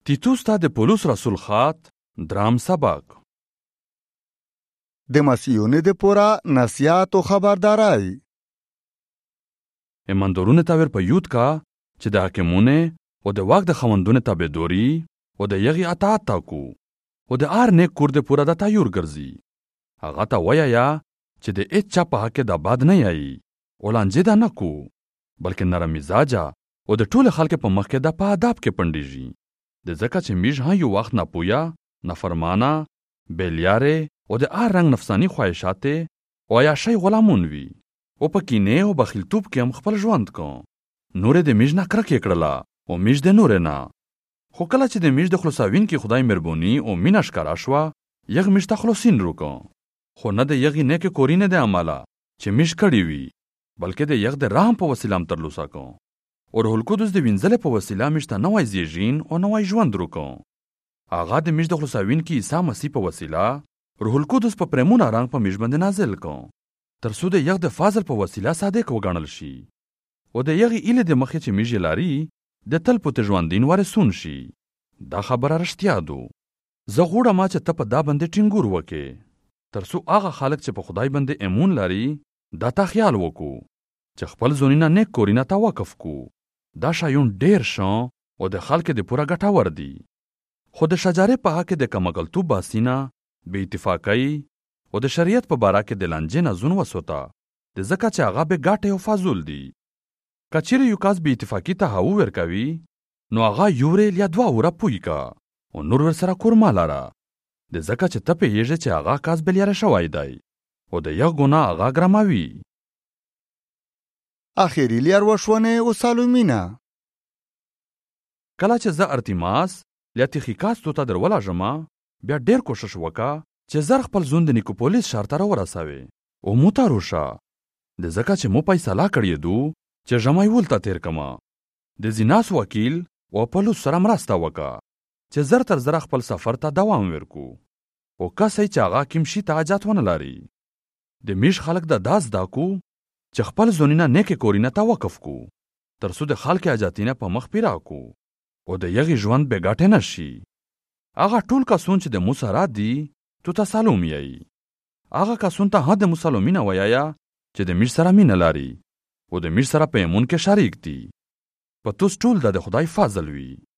تیتوس ته د پولس رسول خط درام سبق د مسیحونو د پورا نصیحت او خبردارای ایماندارونه ته ور په یود کا چې د حاکمونه او د واک د خوندونه تابعداري او د یغي اطاعت تاکو او د ار نیک کور د پورا د تایور ګرځي هغه ته ویا چې د اچ چا په حق د باد نه یای ولانځي دا نکو بلکې نرم مزاجه او د ټول خلک په مخ کې د په ادب کې پندېږي د زکه چې میج ها یو وخت نه پویا نفرمانه بیلیاره او د ار رنگ نفسانی خواهشات او یا شی غلامون وی او پکې نه او بخیلتوب کې هم خپل ژوند کو نور د میج نه کرک کړلا او میج د نور نه خو کله چې د میج د خلاصاوین کې خدای مهربوني او مینا ښکارا شو یغ میج ته خلاصین وکړو خو نه د یغ نه کې کورینه د عمله چې میج کړی وی بلکې د یغ د رحم په وسیله هم ترلوسا کو او روح القدس د وینځل په وسیله مشته نوای زیږین او نوای ژوند وکړو هغه د میج د خلاصاوین کې عیسی مسیح په وسیله روح القدس په پرمونه رنگ په میج باندې نازل کو ترڅو د یغ د فضل په وسیله صادق وګڼل شي او د یغ اله د مخې چې میج لاري د تل په ژوندین ورسون شي دا خبره رښتیا ده زه غوړم چې ته په دا باندې ټینګور وکې ترڅو هغه خلک چې په خدای باندې ایمون لري دا ته خیال وکړو چې خپل ځونینا نیک کورینه ته وقف کو دا شایون ډیر شان او د خلک د پورا ګټاور دي خو د شجره په حق د کمغلطوب باسینا بے اتفاقی او د شریعت په باره کې د لانجې نه زون وسوتا د زکه چې هغه به ګټه او فضول دي کچېره یو کاس بے اتفاقی ته هاو ورکوي نو هغه یورې یا دوا ورا پویکا او نور ور سره کورما لاره د زکه چې ته په یېږي چې هغه کاس بلیاره شوای دی او د یو ګناه هغه ګرماوي اخیری لیر وشونه او سالومینا کله چې زه ارتیماس لاتیخیکاس ته درولا جما بیا ډیر کوشش وکا چې زر خپل زوند نیکوپولیس شهر ته ورسوي او موتاروشا د زکه چې مو فیصله کړی دو چې جمعي ولته تیر کما د زیناس وکیل او پولیس سره مرسته وکا چې زر تر زر خپل سفر ته دوام ورکو او کسې چې هغه کیمشي ته حاجت ونه لري د میش خلک د داس داکو چې خپل زونینا نیکه کورینه ته وقف کو ترڅو د خلک حاجتینه په مخ پیرا کو او د یغي ژوند به ګټه نشي هغه ټول کسون چې د موسی را دي تو ته سلام یې هغه کسون ته هدا مسلمانین ویایا چې د میش سره مين لري او د میش سره په ایمون کې شریک دي په توس ټول د خدای فضل وی